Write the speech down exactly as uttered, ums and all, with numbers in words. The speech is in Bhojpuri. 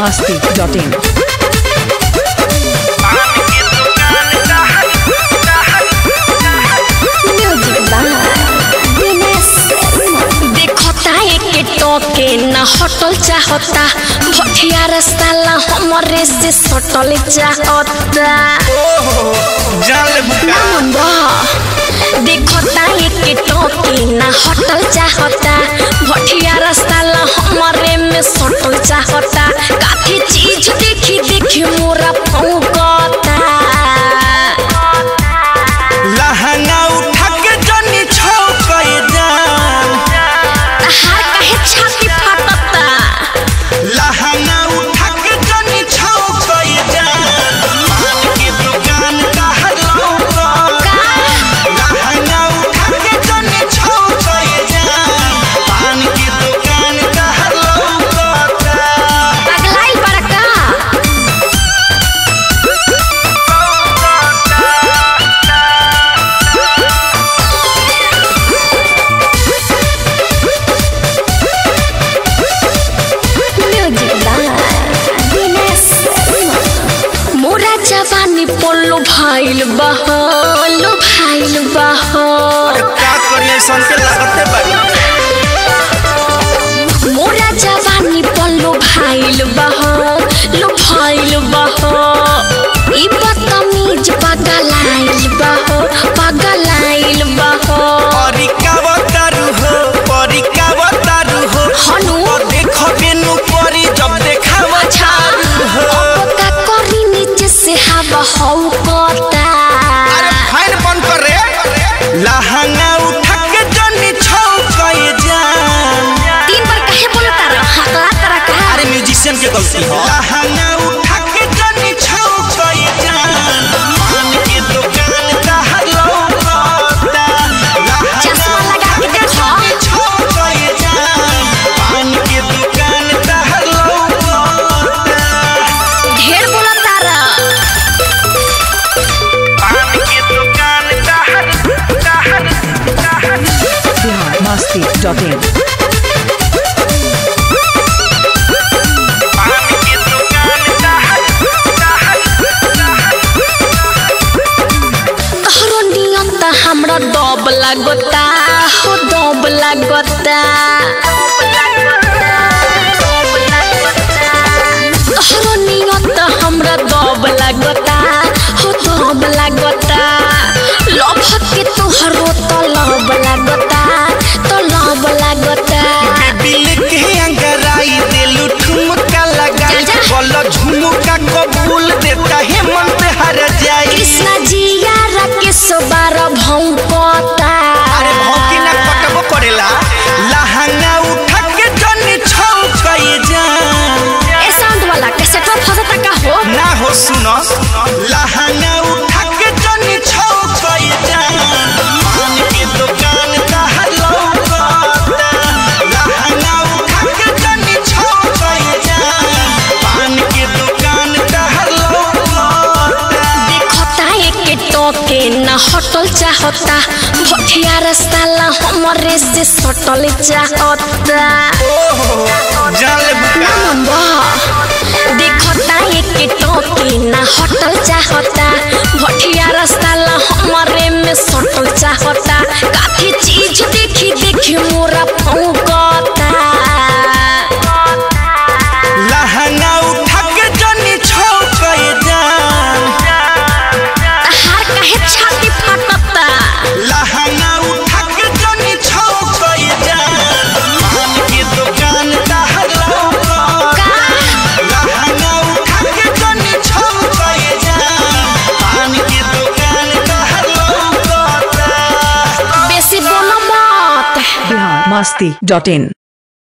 Masti dot in. के ना हटल चाहता भटिया रास्ता ला हमरे से सटल चाहता देखता एक टोके ना हटल चाहता भटिया रास्ता ला हमरे में सटल चाहता काठी चीज देखी देखी मोरा फौकता लहंगा उठा के जनी छौके जान हार काहे छाती फाटता लहंगा उठा के जनी छौके जान पान के दुकान का हलौका लहंगा उठा के जनी छौके जान पान के दुकान का हलौका पगलाई बड़का जवानी पोलो भाइल बहा लो भाइल बहा का करिए सन के लागते बारी मोरा जवानी पोलो भाइल बहा लो भाइल बहा ई बदतमीज पगलाइल बहा पगलाइल बहा परी का बतारू हो परी का बतारू हो हनु देखो बेनु परी जब देखावा छारू हो का करी नीचे से हवा हौकता अरे फाइन बंद कर रे लहंगा उठा के जनी छौके जान तीन बार काहे बोलता रहा हकला करा का अरे म्यूजिशियन के गलती है लहंगा उठा के जनी छौके जान पान के दुकान का हलौका चश्मा लगा के देखो छौके जान पान के दुकान का हलौका ढेर बोलता रहा पान के दुकान का हलौका बिहार मस्ती डॉट इन। हमरा दब लागता हो दब लागता तोहरो नियत हमरा दब लागता हो दब लागता लभ के तोहरो तो लब लागता तो लब लागता बिल के अंगराई देलू ठुमका लगाई बोलो झुमका कबूल देता है मन पे हर जाई कृष्णा जी यार के सोबार भौंकता अरे भौंकी ना कटबो करेला लहंगा उठा के जनी छौके जान ए साउंड वाला कैसेट में फंसता का हो ना हो सुनो लहंगा उठा के जनी छौके जान पान के दुकान का हलौका लहंगा उठा के जनी छौके जान पान के दुकान का हलौका देखता एक टोके ना हटल चाहता भटिया रास्ता ला हमरे से सटल चाहता जाले बुका देखता एक टोके ना हटल चाहता भटिया रास्ता ला हमरे में सटल चाहता काठी चीज देखी देखी मोरा फौकता लहंगा उठा के जनी छौके जान हार काहे छाती फाटता लहंगा उठा के जनी छौके जान पान के दुकान का हलौका लहंगा उठा के जनी छौके जान पान के दुकान का हलौका बेसी बोलो मत बिहार मस्ती डॉट इन।